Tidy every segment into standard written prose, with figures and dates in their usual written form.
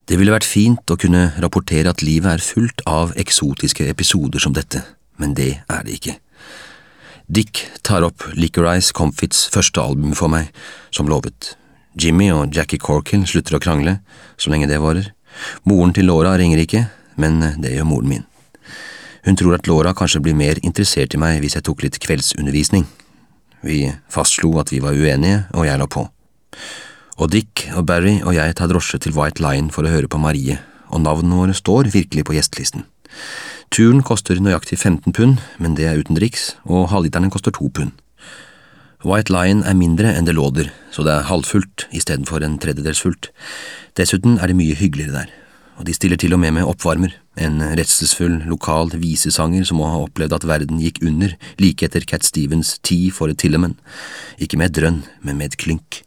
Det ville vært fint å kunne rapportere at livet er fullt av eksotiske episoder som dette, men det er det ikke. Dick tar opp Licorice Comfits første album for meg, som lovet. Jimmy og Jackie Corkill slutter å krangle, så lenge det varer. Moren til Laura ringer ikke, men det gjør moren min. Hun tror at Laura kanskje blir mer interessert i meg hvis jeg tok litt kveldsundervisning. Vi fastslo at vi var uenige, og jeg la på. Og Dick og Barry og jeg tar drosje til White Lion for å høre på Marie, og navnene våre står virkelig på gjestelisten. Turen koster nøyaktig 15 pund, men det er uten driks, og halvliteren koster 2 pund. White Lion er mindre enn det låder, så det er halvfullt i stedet for en tredjedels fullt. Dessuten er det mye hyggeligere der, og de stiller til og med oppvarmer, en redselsfull lokal visesanger som må ha opplevd at verden gikk under like etter Cat Stevens Tea for a Tillerman, ikke med et drønn, men med et klynk.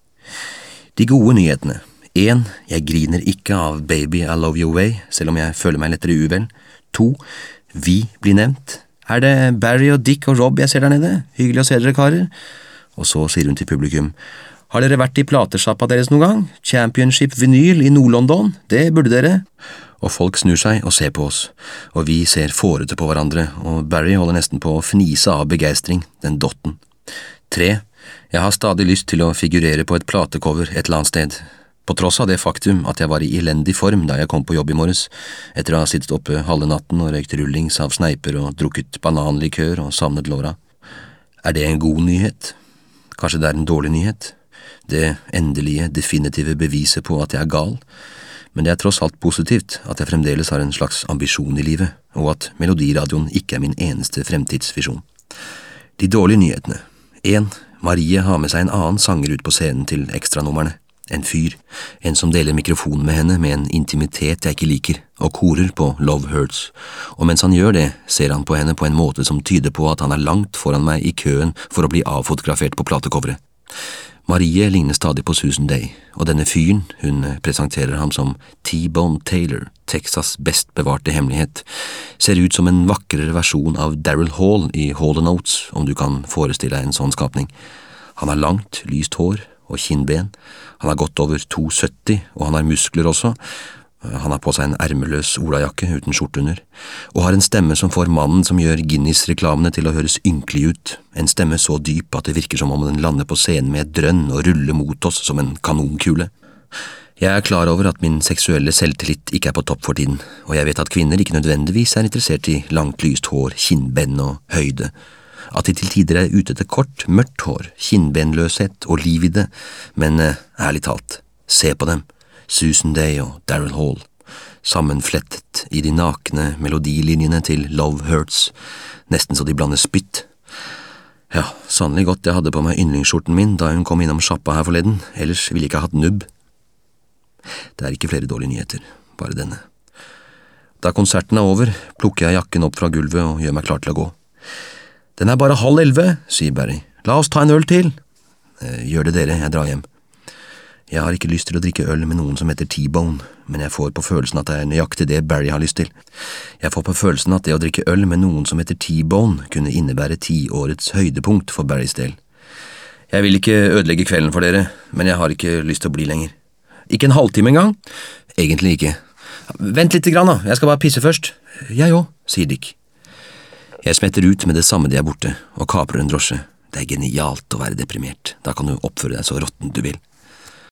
De gode nyhetene. 1. Jeg griner ikke av Baby I Love You Way, selv om jeg føler meg lettere uvel. 2. Vi blir nevnt. Er det Barry og Dick og Rob jeg ser der nede? Hyggelig å se dere, karer. Og så sier hun til publikum, har dere vært i platesjappa deres noen gang? Championship Vinyl i Nord-London? Det burde dere. Og folk snur seg og ser på oss, og vi ser fårete på hverandre, og Barry holder nesten på å fnise av begeistring, den dotten. 3. Jeg har stadig lyst til å figurere på et platecover et eller annet sted, på tross av det faktum at jeg var i elendig form da jeg kom på jobb i morges, etter å ha sittet oppe halve natten og røykt rullings av sneiper og drukket bananlikør og savnet Laura. Er det en god nyhet? Kanskje det er en dårlig nyhet? Det endelige, definitive beviset på at jeg er gal? Men det er tross alt positivt at jeg fremdeles har en slags ambisjon i livet, og at Melodiradioen ikke er min eneste fremtidsvisjon. De dårlige nyhetene. 1. Marie har med seg en annen sanger ut på scenen til ekstranummerne. En fyr, en som deler mikrofon med henne med en intimitet jeg ikke liker, og korer på Love Hurts. Og mens han gjør det, ser han på henne på en måte som tyder på at han er langt foran meg i køen for å bli avfotografert på platecoveret. Marie ligner stadig på Susan Day, og denne fyren, hun presenterer ham som T-Bone Taylor, Texas' best bevarte hemmelighet, ser ut som en vakrere versjon av Daryl Hall i Hall & Oates, om du kan forestille deg en sånn skapning. Han har langt, lyst hår og kinnben, han har gått over 2,70, og han har muskler også. Han har på seg en ermeløs olajakke uten skjorte under, og har en stemme som får mannen som gjør Guinness-reklamene til å høres ynkelig ut, en stemme så dyp at det virker som om den lander på scenen med et drønn og ruller mot oss som en kanonkule. Jeg er klar over at min seksuelle selvtillit ikke er på topp for tiden, og jeg vet at kvinner ikke nødvendigvis er interessert i langt lyst hår, kinnbenn og høyde, at de til tider er ute etter kort, mørkt hår, kinnbenløshet og liv i det, men ærlig talt, se på dem. Susan Day og Daryl Hall, sammenflettet i de nakne melodilinjene til Love Hurts, nesten så de blander spytt. Ja, sannelig godt jeg hadde på meg yndlingsskjorten min da hun kom innom sjappa her forleden, ellers ville jeg ikke hatt nubb. Det er ikke flere dårlige nyheter, bare denne. Da konserten er over, plukker jeg jakken opp fra gulvet og gjør meg klar til å gå. Den er bare 10:30, sier Barry. La oss ta en øl til. Gjør det dere, jeg drar hjem. Jeg har ikke lyst til å drikke øl med noen som heter T-Bone, men jeg får på følelsen at det er nøyaktig det Barry har lyst til. Jeg får på følelsen at det å drikke øl med noen som heter T-Bone kunne innebære 10-årets høydepunkt for Barrys del. Jeg vil ikke ødelegge kvelden for dere, men jeg har ikke lyst til å bli lenger. Ikke en halvtime engang? Egentlig ikke. Vent litt grann da, jeg skal bare pisse først. Jeg òg, sier Dick. Jeg smetter ut med det samme de er borte, og kaprer en drosje. Det er genialt å være deprimert, da kan du oppføre deg så råttent du vil.